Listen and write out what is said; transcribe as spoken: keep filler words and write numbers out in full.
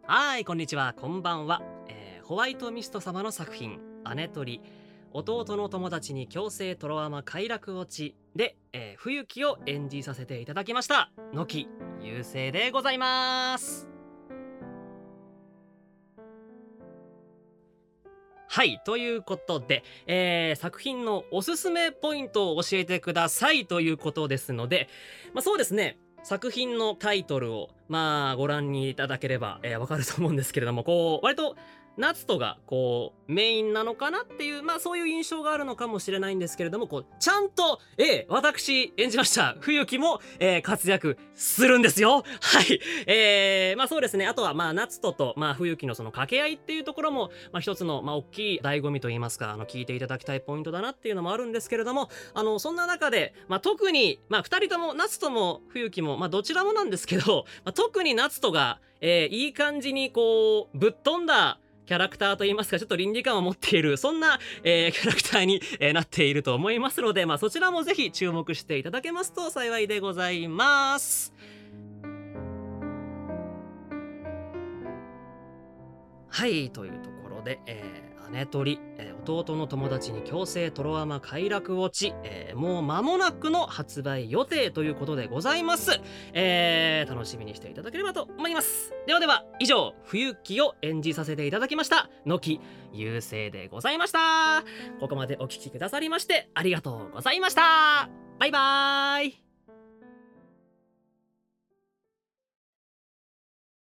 はい、こんにちは、こんばんは、えーホワイトミスト様の作品姉鳥弟の友達に強制トロアマ快楽落ちで、えー冬木を演じさせていただきました野木優勢でございます。はいということで、えー作品のおすすめポイントを教えてくださいということですので、まあ、そうですね、作品のタイトルをまあご覧にいただければ、えーわかると思うんですけれども、こう割と夏とがこうメインなのかなっていう、まあそういう印象があるのかもしれないんですけれども、こうちゃんと、えー私演じました冬木も、えー活躍するんですよ。はい。えーまあそうですね、あとはまあ夏とと、まあ、冬木のその掛け合いっていうところも、まあ、一つの、まあ、大きい醍醐味といいますか、あの聞いていただきたいポイントだなっていうのもあるんですけれども、あのそんな中で、まあ、特に、まあ、ふたりとも夏とも冬木も、まあ、どちらもなんですけど、まあ、特に夏とが、えーいい感じにこうぶっ飛んだキャラクターといいますか、ちょっと倫理観を持っているそんな、えーキャラクターに、えーなっていると思いますので、まあ、そちらもぜひ注目していただけますと幸いでございます。はいというところで、えー姉鳥、えー弟の友達に強制トロアマ快楽落ち、えーもう間もなくの発売予定ということでございます。えー楽しみにしていただければと思います。ではでは以上冬木を演じさせていただきました野木優勢でございました。ここまでお聞きくださりましてありがとうございました。バイバーイ。